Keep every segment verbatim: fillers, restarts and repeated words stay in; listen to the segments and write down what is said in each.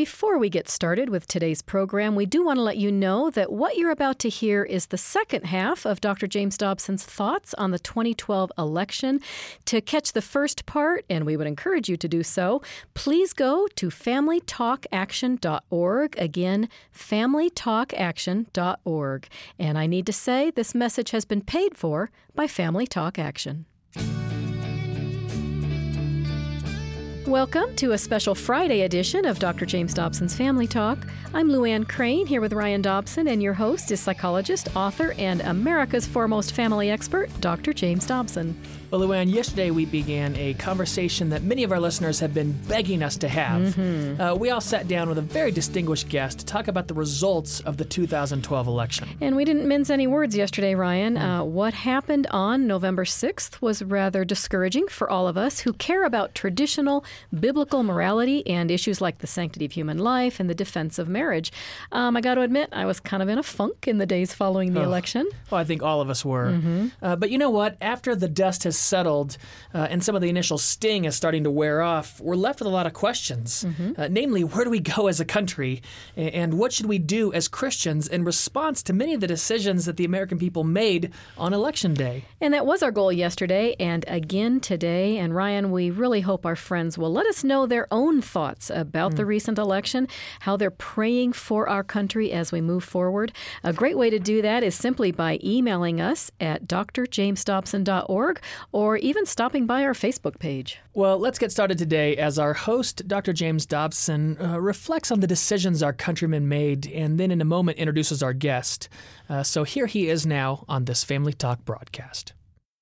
Before we get started with today's program, we do want to let you know that what you're about to hear is the second half of Doctor James Dobson's thoughts on the twenty twelve election. To catch the first part, and we would encourage you to do so, please go to family talk action dot org. Again, family talk action dot org. And I need to say, this message has been paid for by Family Talk Action. Welcome to a special Friday edition of Doctor James Dobson's Family Talk. I'm Lou Ann Crane, here with Ryan Dobson, and your host is psychologist, author, and America's foremost family expert, Doctor James Dobson. Well, Lou Ann, yesterday we began a conversation that many of our listeners have been begging us to have. Mm-hmm. Uh, we all sat down with a very distinguished guest to talk about the results of the two thousand twelve election. And we didn't mince any words yesterday, Ryan. Mm. Uh, what happened on November sixth was rather discouraging for all of us who care about traditional biblical morality and issues like the sanctity of human life and the defense of marriage. Um, I got to admit, I was kind of in a funk in the days following the oh. election. Well, I think all of us were. Mm-hmm. Uh, but you know what? After the dust has settled uh, and some of the initial sting is starting to wear off, we're left with a lot of questions. Mm-hmm. Uh, namely, where do we go as a country? And what should we do as Christians in response to many of the decisions that the American people made on Election Day? And that was our goal yesterday and again today. And Ryan, we really hope our friends will let us know their own thoughts about mm. the recent election, how they're praying for our country as we move forward. A great way to do that is simply by emailing us at d r james dobson dot org or even stopping by our Facebook page. Well, let's get started today as our host, Doctor James Dobson, uh, reflects on the decisions our countrymen made and then in a moment introduces our guest. Uh, so here he is now on this Family Talk broadcast.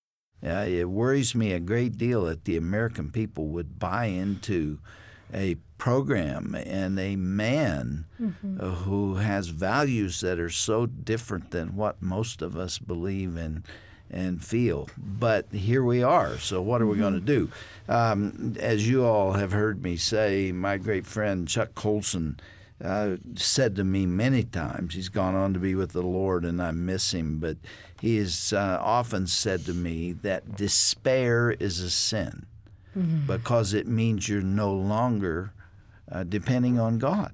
Uh, it worries me a great deal that the American people would buy into a program and a man mm-hmm. uh, who has values that are so different than what most of us believe in and feel. But here we are. So what are we mm-hmm. going to do? Um, as you all have heard me say, my great friend Chuck Colson Uh, said to me many times, he's gone on to be with the Lord and I miss him, but he has uh, often said to me that despair is a sin mm-hmm. because it means you're no longer uh, depending on God.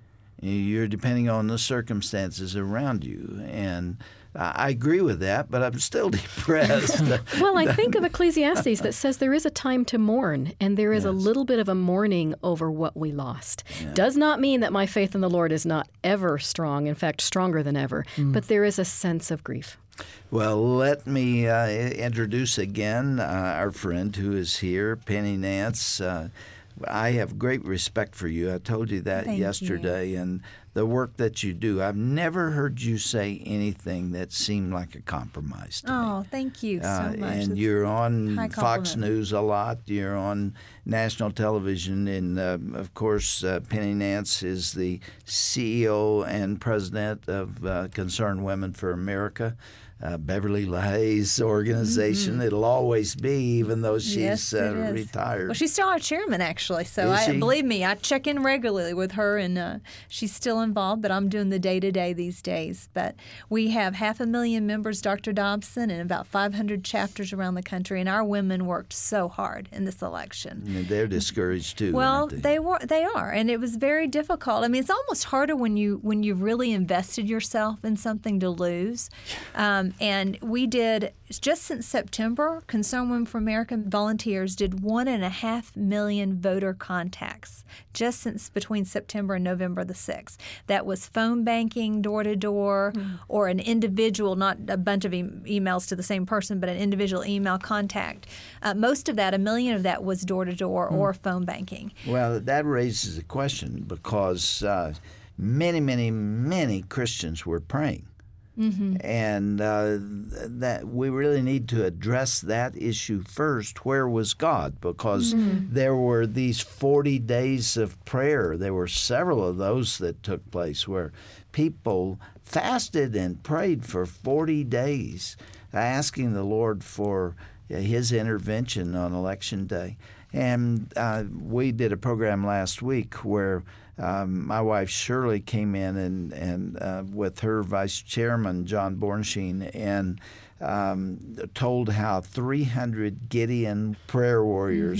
You're depending on the circumstances around you. And I agree with that, but I'm still depressed. Well, I think of Ecclesiastes that says there is a time to mourn, and there is yes. a little bit of a mourning over what we lost. Yeah. Does not mean that my faith in the Lord is not ever strong, in fact, stronger than ever, mm. but there is a sense of grief. Well, let me uh, introduce again uh, our friend who is here, Penny Nance. Uh, I have great respect for you. I told you that Thank yesterday, you. and the work that you do. I've never heard you say anything that seemed like a compromise to oh, me. Oh, thank you so uh, much. And That's you're on Fox compliment. News a lot. You're on national television, and uh, of course, uh, Penny Nance is the C E O and president of uh, Concerned Women for America. Uh, Beverly LaHaye's organization. Mm-hmm. It'll always be, even though she's yes, uh, retired. Well, she's still our chairman, actually. So I, believe me, I check in regularly with her, and uh, she's still involved. But I'm doing the day to day these days. But we have half a million members, Doctor Dobson, and about five hundred chapters around the country. And our women worked so hard in this election. And they're discouraged too. Well, aren't they? they were. They are, and it was very difficult. I mean, it's almost harder when you when you really invested yourself in something to lose. Um, And we did, just since September, Concerned Women for America volunteers did one and a half million voter contacts just since between September and November the sixth. That was phone banking, door to door, or an individual, not a bunch of e- emails to the same person, but an individual email contact. Uh, most of that, a million of that, was door to door or phone banking. Well, that raises a question because uh, many, many, many Christians were praying. Mm-hmm. And uh, that we really need to address that issue first. Where was God? Because mm-hmm. there were these forty days of prayer. There were several of those that took place where people fasted and prayed for forty days, asking the Lord for His intervention on Election Day. And uh, we did a program last week where um, my wife Shirley came in and, and uh, with her vice chairman, John Bornstein, and um, told how three hundred Gideon prayer warriors mm-hmm.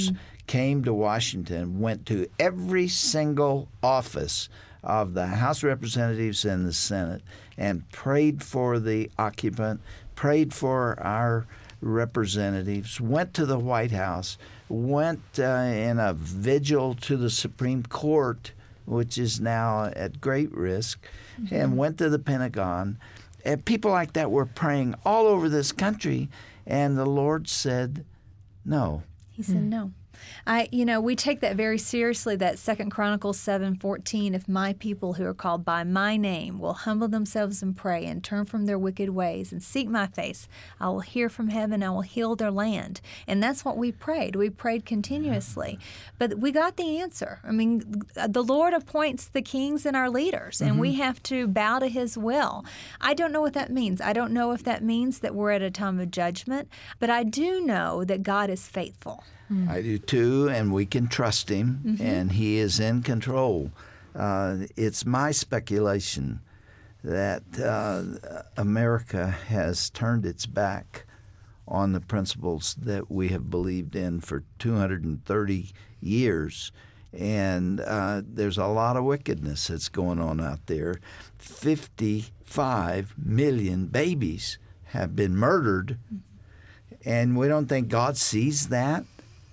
came to Washington, went to every single office of the House of Representatives and the Senate, and prayed for the occupant, prayed for our representatives, went to the White House, went uh, in a vigil to the Supreme Court, which is now at great risk, mm-hmm. and went to the Pentagon. And people like that were praying all over this country, and the Lord said, no. He said mm. no. I, you know, we take that very seriously, that Second Chronicles seven fourteen, if my people who are called by my name will humble themselves and pray and turn from their wicked ways and seek my face, I will hear from heaven, I will heal their land. And that's what we prayed. We prayed continuously. But we got the answer. I mean, the Lord appoints the kings and our leaders, and mm-hmm. we have to bow to his will. I don't know what that means. I don't know if that means that we're at a time of judgment, but I do know that God is faithful. Mm. I do too, and we can trust him, mm-hmm. and he is in control. Uh, it's my speculation that uh, America has turned its back on the principles that we have believed in for two hundred thirty years, and uh, there's a lot of wickedness that's going on out there. fifty-five million babies have been murdered, and we don't think God sees that.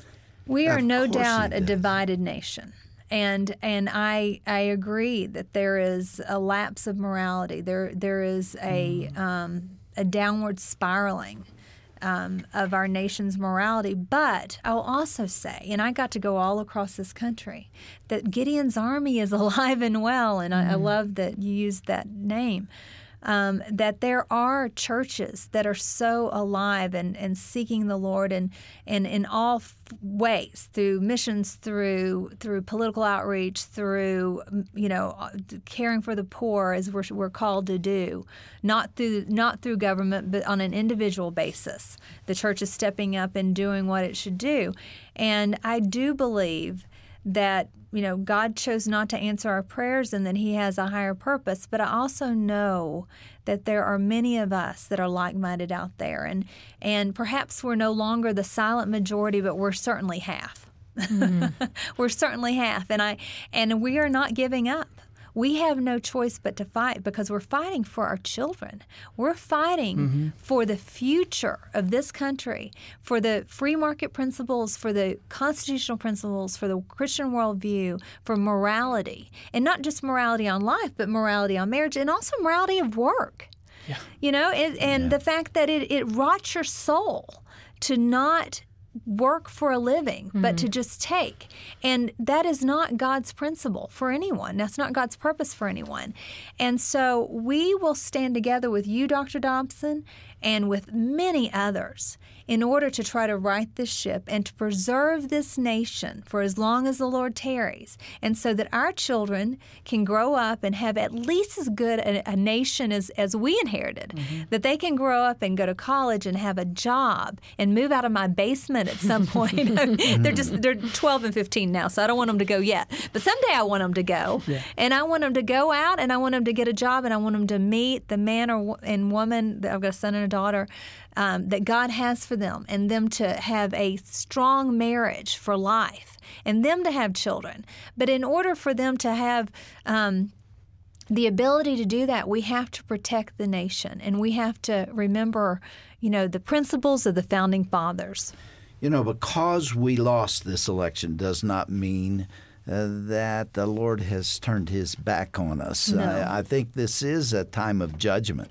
We are Of no course doubt he a does. divided nation. And and I I agree that there is a lapse of morality. There there is a um, a downward spiraling um, of our nation's morality. But I'll also say, and I got to go all across this country, that Gideon's army is alive and well. And I, I love that you used that name. Um, that there are churches that are so alive and, and seeking the Lord and, and in all f- ways, through missions, through through political outreach, through you know caring for the poor, as we're, we're called to do, not through not through government, but on an individual basis. The church is stepping up and doing what it should do, and I do believe that you know God chose not to answer our prayers and that he has a higher purpose. But I also know that there are many of us that are like-minded out there. And, and perhaps we're no longer the silent majority, but we're certainly half. Mm-hmm. We're certainly half. And I and we are not giving up. We have no choice but to fight because we're fighting for our children. We're fighting mm-hmm. for the future of this country, for the free market principles, for the constitutional principles, for the Christian worldview, for morality. And not just morality on life, but morality on marriage and also morality of work. Yeah. You know, it, and Yeah. the fact that it, it rots your soul to not work for a living, mm-hmm. but to just take. And that is not God's principle for anyone. That's not God's purpose for anyone. And so we will stand together with you, Doctor Dobson, and with many others in order to try to right this ship and to preserve this nation for as long as the Lord tarries, and so that our children can grow up and have at least as good a, a nation as, as we inherited, mm-hmm. that they can grow up and go to college and have a job and move out of my basement at some point. they're just they're twelve and fifteen now, so I don't want them to go yet. But someday I want them to go, yeah. and I want them to go out, and I want them to get a job, and I want them to meet the man or and woman. I've got a son and a daughter um, that God has for them, and them to have a strong marriage for life, and them to have children. But in order for them to have um, the ability to do that, we have to protect the nation, and we have to remember, you know, the principles of the Founding Fathers. You know, because we lost this election does not mean uh, that the Lord has turned his back on us. No. I, I think this is a time of judgment.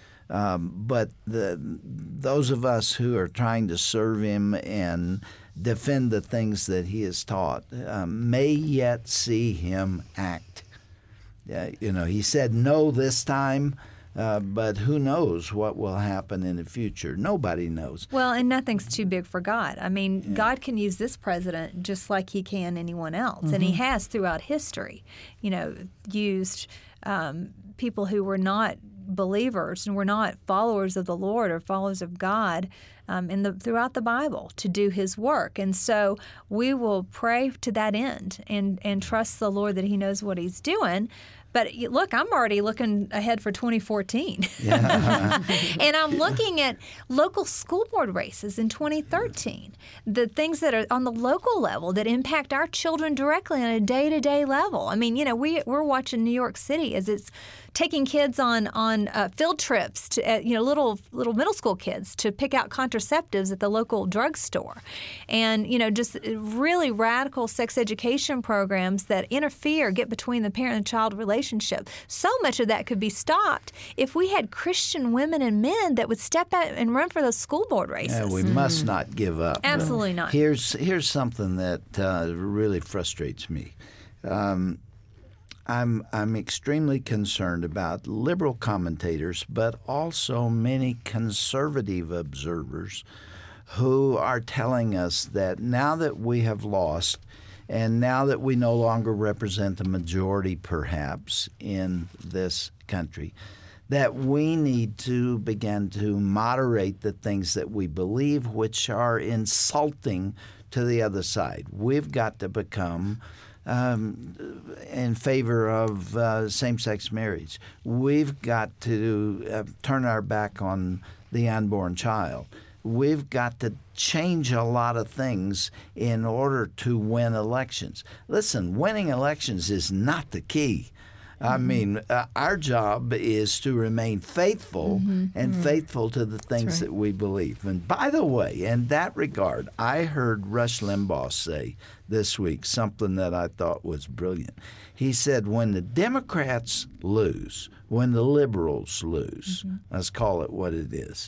Um, but the, those of us who are trying to serve him and defend the things that he has taught um, may yet see him act. Uh, you know, he said no this time. Uh, but who knows what will happen in the future? Nobody knows. Well, and nothing's too big for God. I mean, yeah. God can use this president just like he can anyone else. Mm-hmm. And he has throughout history, you know, used um, people who were not believers and were not followers of the Lord or followers of God um, in the throughout the Bible to do His work. And so we will pray to that end and, and trust the Lord that He knows what He's doing. But look, I'm already looking ahead for twenty fourteen. Yeah. And I'm looking at local school board races in twenty thirteen, the things that are on the local level that impact our children directly on a day-to-day level. I mean, you know, we, we're watching New York City as it's taking kids on on uh, field trips to uh, you know little little middle school kids to pick out contraceptives at the local drugstore, and you know just really radical sex education programs that interfere, get between the parent and child relationship. So much of that could be stopped if we had Christian women and men that would step out and run for those school board races. Yeah, we mm-hmm. must not give up. Absolutely not. Here's here's something that uh, really frustrates me. Um, I'm I'm extremely concerned about liberal commentators, but also many conservative observers who are telling us that now that we have lost and now that we no longer represent the majority perhaps in this country, that we need to begin to moderate the things that we believe which are insulting to the other side. We've got to become Um, in favor of uh, same-sex marriage. We've got to uh, turn our back on the unborn child. We've got to change a lot of things in order to win elections. Listen, winning elections is not the key. I mean, uh, our job is to remain faithful mm-hmm. and mm-hmm. faithful to the things right. that we believe. And by the way, in that regard, I heard Rush Limbaugh say this week something that I thought was brilliant. He said, when the Democrats lose, when the liberals lose, mm-hmm. let's call it what it is,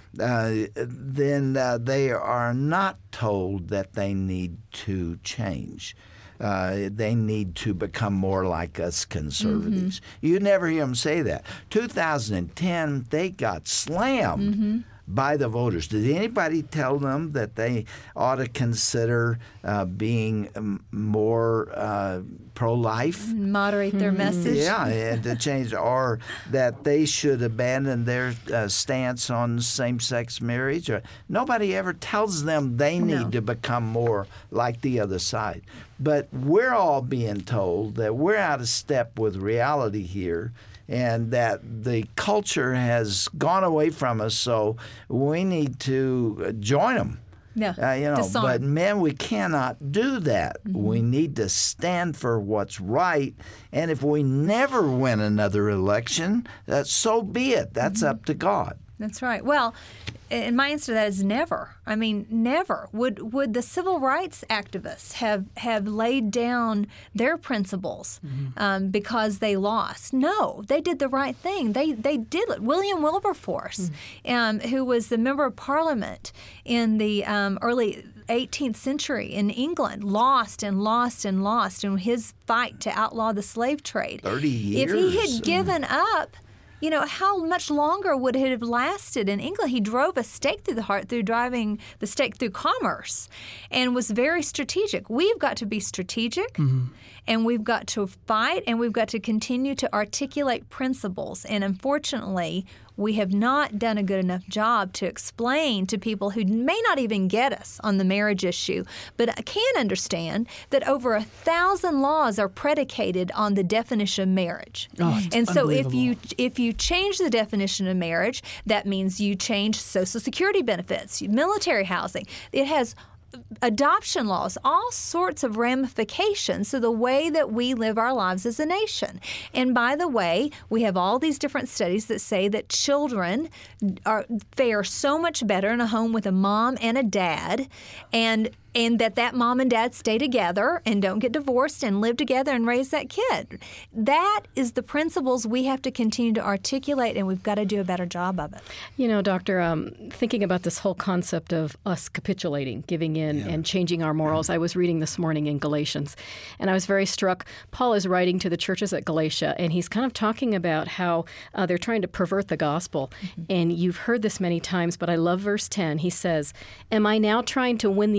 uh, then uh, they are not told that they need to change. Uh, they need to become more like us conservatives. Mm-hmm. You never hear them say that. two thousand ten, they got slammed mm-hmm. by the voters. Did anybody tell them that they ought to consider uh, being um, more uh, pro-life? Moderate their mm-hmm. message. Yeah, and to change, or that they should abandon their uh, stance on same-sex marriage. Or, nobody ever tells them they need no. to become more like the other side. But we're all being told that we're out of step with reality here, and that the culture has gone away from us, so we need to join them. Yeah, uh, you know, disarm. But man, we cannot do that. Mm-hmm. We need to stand for what's right, and if we never win another election, uh, so be it. That's mm-hmm. up to God. That's right. Well, and my answer to that is never. I mean, never. Would would the civil rights activists have, have laid down their principles mm-hmm. um, because they lost? No, they did the right thing. They they did it. William Wilberforce, mm-hmm. um, who was the member of Parliament in the um, early eighteenth century in England, lost and lost and lost in his fight to outlaw the slave trade. Thirty years. If he had given up, you know, how much longer would it have lasted in England? He drove a stake through the heart through driving the stake through commerce and was very strategic. We've got to be strategic, mm-hmm. and we've got to fight, and we've got to continue to articulate principles. And unfortunately, we have not done a good enough job to explain to people who may not even get us on the marriage issue, but can understand that over a thousand laws are predicated on the definition of marriage. Oh, and so if you if you change the definition of marriage, that means you change Social Security benefits, military housing. It has adoption laws, all sorts of ramifications to the way that we live our lives as a nation. And by the way, we have all these different studies that say that children are fare so much better in a home with a mom and a dad, and and that that mom and dad stay together and don't get divorced and live together and raise that kid. That is the principles we have to continue to articulate, and we've got to do a better job of it. You know, Doctor, um, thinking about this whole concept of us capitulating, giving in, yeah. and changing our morals, I was reading this morning in Galatians, and I was very struck. Paul is writing to the churches at Galatia, and he's kind of talking about how uh, they're trying to pervert the gospel. Mm-hmm. And you've heard this many times, but I love verse ten. He says, "Am I now trying to win the approval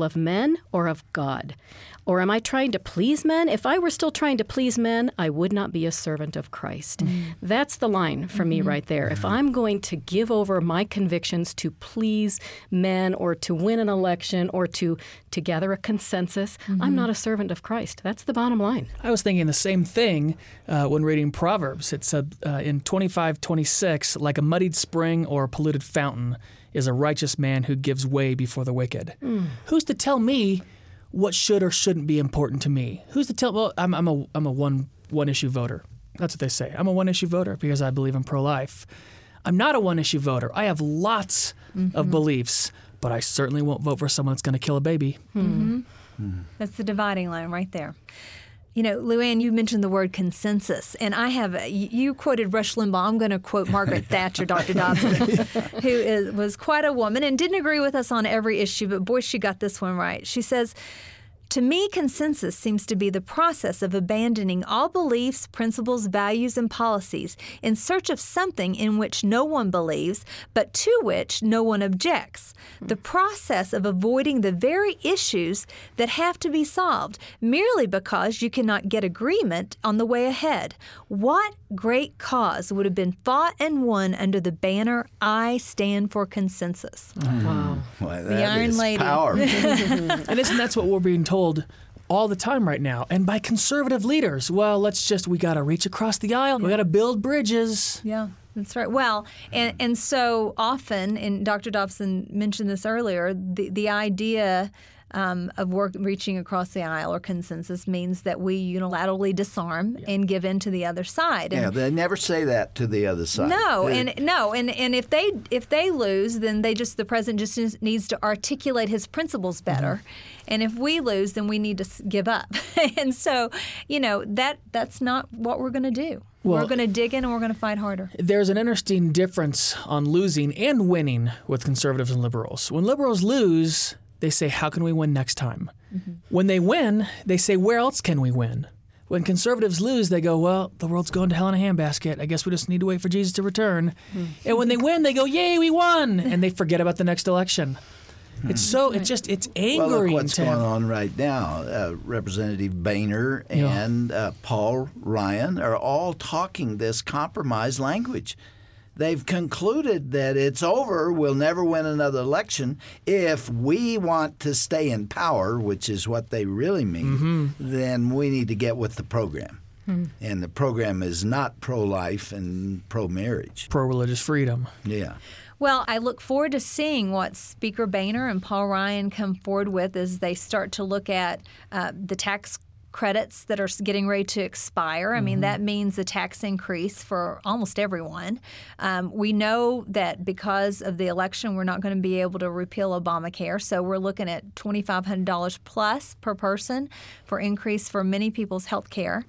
will of men or of God? Or am I trying to please men? If I were still trying to please men, I would not be a servant of Christ. Mm-hmm. That's the line for mm-hmm. me right there. If I'm going to give over my convictions to please men or to win an election or to, to gather a consensus, mm-hmm. I'm not a servant of Christ. That's the bottom line. I was thinking the same thing uh, when reading Proverbs. It said uh, in twenty-five twenty-six, like a muddied spring or a polluted fountain is a righteous man who gives way before the wicked. Mm. Who's to tell me what should or shouldn't be important to me? Who's to tell? Well, I'm, I'm a I'm a one one issue voter. That's what they say. I'm a one issue voter because I believe in pro-life. I'm not a one issue voter. I have lots mm-hmm. of beliefs, but I certainly won't vote for someone that's going to kill a baby. Mm-hmm. Mm-hmm. That's the dividing line right there. You know, Luann, you mentioned the word consensus, and I have, you quoted Rush Limbaugh. I'm going to quote Margaret Thatcher, Doctor Dobson, who is, was quite a woman and didn't agree with us on every issue, but boy, she got this one right. She says, "To me, consensus seems to be the process of abandoning all beliefs, principles, values, and policies in search of something in which no one believes, but to which no one objects. The process of avoiding the very issues that have to be solved merely because you cannot get agreement on the way ahead. What great cause would have been fought and won under the banner, 'I stand for consensus'?" Mm. Wow. Well, the Iron Lady. Powerful. And isn't that's what we're being told all the time right now, and by conservative leaders? Well, let's just, we got to reach across the aisle. We got to build bridges. Yeah, that's right. Well, and, and so often, and Doctor Dobson mentioned this earlier, the, the idea um, of work reaching across the aisle or consensus means that we unilaterally disarm yeah. and give in to the other side. And yeah, they never say that to the other side. No, They- and no, and, and if they if they lose, then they just the president just needs to articulate his principles better. Mm-hmm. And if we lose, then we need to s- give up. And so, you know, that that's not what we're going to do. Well, we're going to dig in and we're going to fight harder. There's an interesting difference on losing and winning with conservatives and liberals. When liberals lose, they say, how can we win next time? Mm-hmm. When they win, they say, where else can we win? When conservatives lose, they go, well, the world's going to hell in a handbasket. I guess we just need to wait for Jesus to return. Mm-hmm. And when they win, they go, yay, we won. And they forget about the next election. Mm-hmm. It's so, it's just, it's angering. Well, look what's to going have. on right now. Uh, Representative Boehner Yeah. and uh, Paul Ryan are all talking this compromise language. They've concluded that it's over, we'll never win another election. If we want to stay in power, which is what they really mean, mm-hmm. then we need to get with the program. Mm. And the program is not pro-life and pro-marriage. Pro-religious freedom. Yeah. Well, I look forward to seeing what Speaker Boehner and Paul Ryan come forward with as they start to look at uh, the tax credits that are getting ready to expire. I mean, mm-hmm. that means a tax increase for almost everyone. Um, we know that because of the election, we're not going to be able to repeal Obamacare. So we're looking at twenty-five hundred dollars plus per person for increase for many people's health care.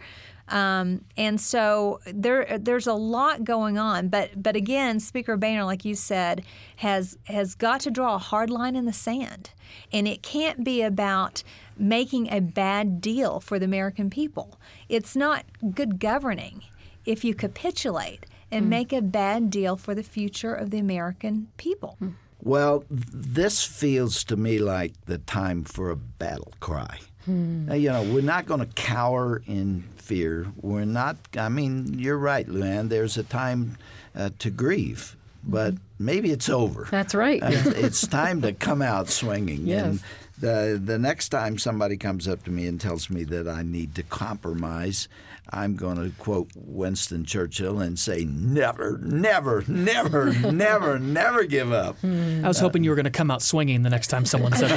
Um, and so there, there's a lot going on. But but again, Speaker Boehner, like you said, has has got to draw a hard line in the sand. And it can't be about making a bad deal for the American people. It's not good governing if you capitulate and mm. make a bad deal for the future of the American people. Mm. Well, this feels to me like the time for a battle cry. Hmm. Uh, you know, we're not going to cower in fear. We're not, I mean, you're right, Luann. There's a time uh, to grieve, but maybe it's over. That's right. Uh, it's time to come out swinging. Yes. And the, the next time somebody comes up to me and tells me that I need to compromise, I'm going to quote Winston Churchill and say, never, never, never, never, never give up. I was hoping you were going to come out swinging the next time someone said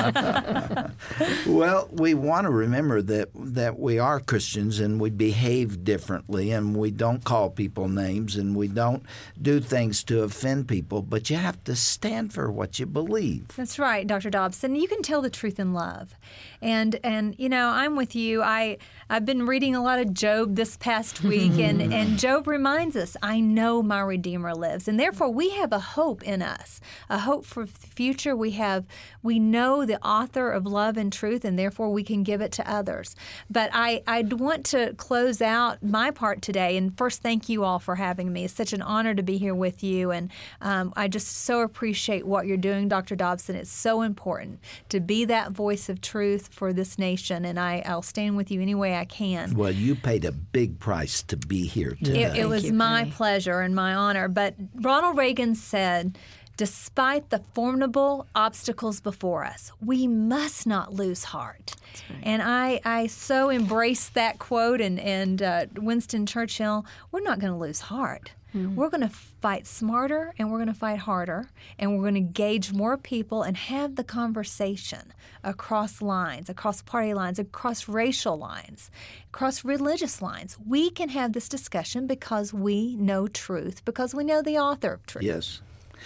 that to you. Well, we want to remember that that we are Christians and we behave differently and we don't call people names and we don't do things to offend people, but you have to stand for what you believe. That's right, Doctor Dobson. You can tell the truth in love. And, and you know, I'm with you. I, I've been reading a lot of Job this past week, and, and Job reminds us, I know my Redeemer lives. And therefore, we have a hope in us, a hope for the future. We have, we know the author of love and truth, and therefore we can give it to others. But I, I'd want to close out my part today. And first, thank you all for having me. It's such an honor to be here with you. And um, I just so appreciate what you're doing, Doctor Dobson. It's so important to be that voice of truth for this nation, and I, I'll stand with you any way I can. Well, you paid a big price to be here today. It, it was you, my Penny. pleasure and my honor. But Ronald Reagan said, despite the formidable obstacles before us, we must not lose heart. right. And I, I so embrace that quote and, and uh, Winston Churchill, we're not going to lose heart. Mm-hmm. We're going to fight smarter and we're going to fight harder, and we're going to engage more people and have the conversation across lines, across party lines, across racial lines, across religious lines. We can have this discussion because we know truth, because we know the author of truth. Yes.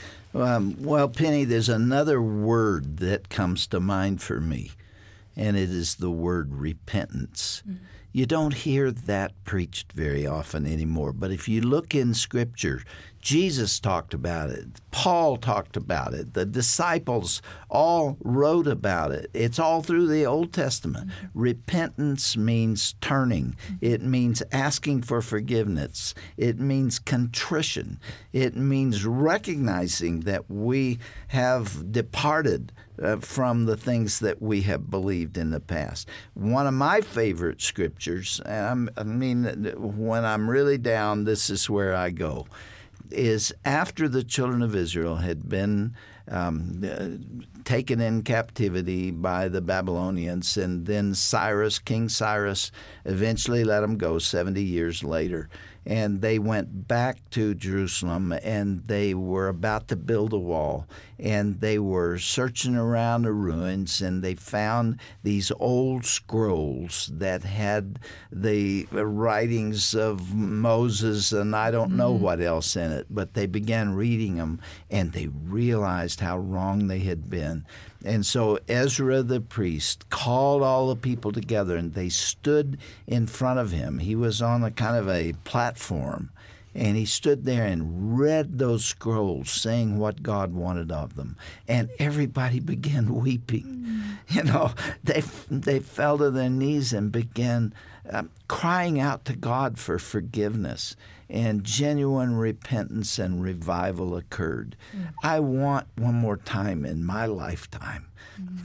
Um, well, Penny, there's another word that comes to mind for me, and it is the word repentance. Mm-hmm. You don't hear that preached very often anymore, but if you look in Scripture, Jesus talked about it. Paul talked about it. The disciples all wrote about it. It's all through the Old Testament. Mm-hmm. Repentance means turning. Mm-hmm. It means asking for forgiveness. It means contrition. It means recognizing that we have departed uh, from the things that we have believed in the past. One of my favorite scriptures, and I'm, I mean, when I'm really down, this is where I go, is after the children of Israel had been um, uh, taken in captivity by the Babylonians, and then Cyrus, King Cyrus, eventually let them go seventy years later. And they went back to Jerusalem, and they were about to build a wall, and they were searching around the ruins, and they found these old scrolls that had the writings of Moses and I don't know mm-hmm. what else in it, but they began reading them, and they realized how wrong they had been. And so Ezra the priest called all the people together, and they stood in front of him. He was on a kind of a platform, and he stood there and read those scrolls, saying what God wanted of them. And everybody began weeping. Mm. You know, they they fell to their knees and began uh, crying out to God for forgiveness. And genuine repentance and revival occurred. Mm. I want one more time in my lifetime mm.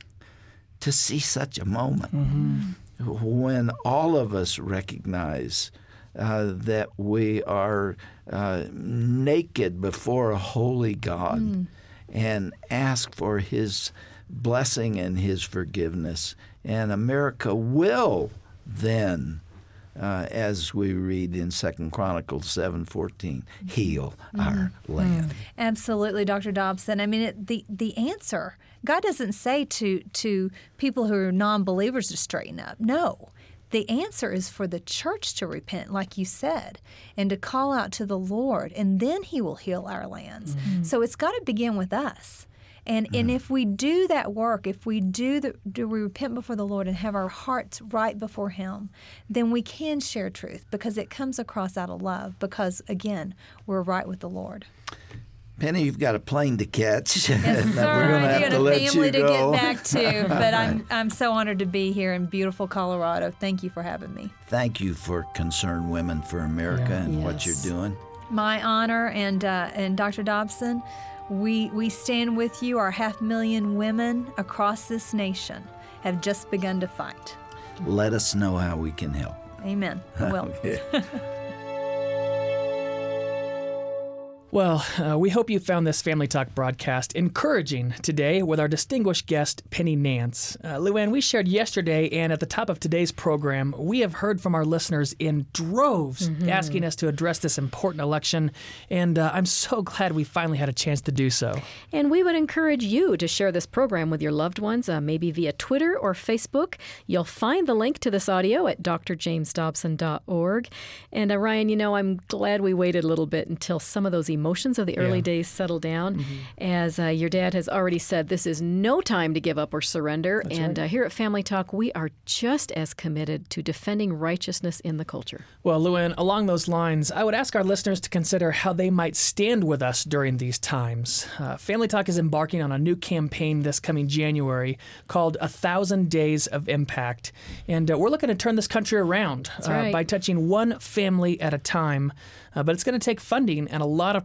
to see such a moment mm-hmm. when all of us recognize uh, that we are uh, naked before a holy God mm. and ask for His blessing and His forgiveness. And America will then Uh, as we read in Second Chronicles seven fourteen, heal mm-hmm. our land. Absolutely, Doctor Dobson. I mean, it, the the answer, God doesn't say to to people who are non-believers to straighten up. No. The answer is for the church to repent, like you said, and to call out to the Lord, and then He will heal our lands. Mm-hmm. So it's got to begin with us. And and if we do that work, if we do the, do we repent before the Lord and have our hearts right before Him, then we can share truth because it comes across out of love. Because again, we're right with the Lord. Penny, you've got a plane to catch. Yes, sir. We're going to have and to a let family you to go. get back to. But I'm I'm so honored to be here in beautiful Colorado. Thank you for having me. Thank you for Concerned Women for America Yeah. and Yes. what you're doing. My honor, and uh, and Doctor Dobson, we we stand with you. Our half million women across this nation have just begun to fight. Let us know how we can help. Amen. I will. Okay. Well, uh, we hope you found this Family Talk broadcast encouraging today with our distinguished guest, Penny Nance. Uh, Luann, we shared yesterday and at the top of today's program, we have heard from our listeners in droves mm-hmm. asking us to address this important election, and uh, I'm so glad we finally had a chance to do so. And we would encourage you to share this program with your loved ones, uh, maybe via Twitter or Facebook. You'll find the link to this audio at d r james dobson dot org. And uh, Ryan, you know, I'm glad we waited a little bit until some of those emotions of the early Yeah. days settle down. Mm-hmm. As uh, your dad has already said, this is no time to give up or surrender. That's and right. uh, here at Family Talk, we are just as committed to defending righteousness in the culture. Well, Luann, along those lines, I would ask our listeners to consider how they might stand with us during these times. Uh, Family Talk is embarking on a new campaign this coming January called A Thousand Days of Impact. And uh, we're looking to turn this country around uh, right. by touching one family at a time. Uh, but it's going to take funding and a lot of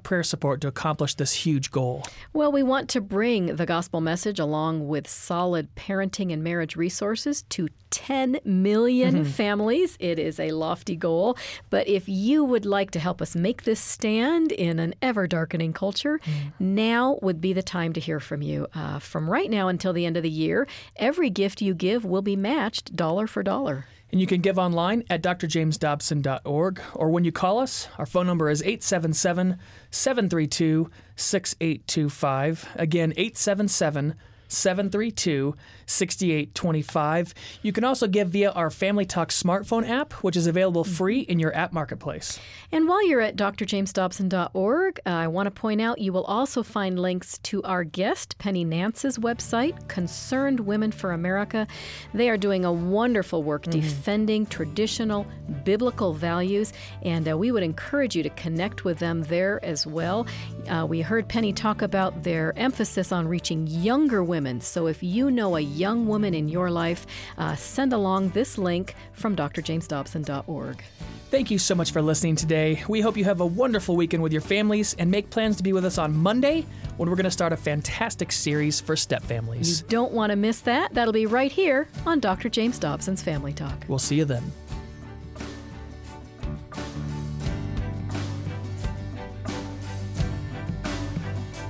of prayer support to accomplish this huge goal? Well, we want to bring the gospel message along with solid parenting and marriage resources to ten million mm-hmm. families. It is a lofty goal, but if you would like to help us make this stand in an ever-darkening culture, mm-hmm. now would be the time to hear from you. Uh, from right now until the end of the year, every gift you give will be matched dollar for dollar. And you can give online at d r james dobson dot org, or when you call us, our phone number is eight seven seven, seven three two, six eight two five. Again, eight seven seven, seven three two, six eight two five. You can also give via our Family Talk smartphone app, which is available free in your app marketplace. And while you're at d r james dobson dot org, uh, I want to point out you will also find links to our guest, Penny Nance's website, Concerned Women for America. They are doing a wonderful work mm-hmm. defending traditional biblical values, and uh, we would encourage you to connect with them there as well. Uh, we heard Penny talk about their emphasis on reaching younger women. So if you know a young woman in your life, uh, send along this link from d r james dobson dot org. Thank you so much for listening today. We hope you have a wonderful weekend with your families and make plans to be with us on Monday when we're going to start a fantastic series for step families. You don't want to miss that. That'll be right here on Doctor James Dobson's Family Talk. We'll see you then.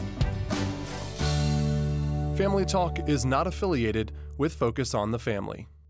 Family Talk is not affiliated with Focus on the Family.